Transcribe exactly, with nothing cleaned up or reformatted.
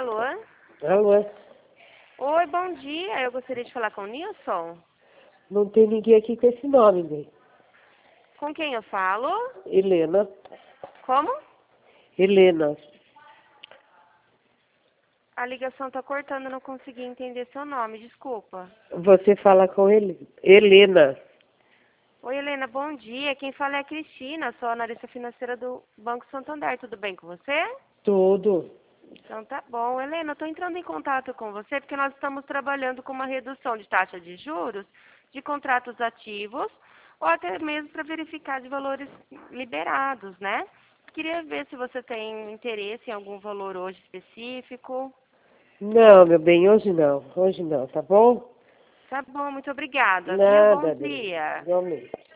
Alô? Alô? Oi, bom dia. Eu gostaria de falar com o Nilson. Não tem ninguém aqui com esse nome, bem. Com quem eu falo? Helena. Como? Helena. A ligação tá cortando, não consegui entender seu nome, desculpa. Você fala com ele. Helena. Oi, Helena, bom dia. Quem fala é a Cristina, sou analista financeira do Banco Santander. Tudo bem com você? Tudo. Então tá bom. Helena, eu estou entrando em contato com você porque nós estamos trabalhando com uma redução de taxa de juros de contratos ativos ou até mesmo para verificar de valores liberados, né? Queria ver se você tem interesse em algum valor hoje específico. Não, meu bem, hoje não. Hoje não, tá bom? Tá bom, muito obrigada, viu? Bom Nada, bem. dia. Igualmente.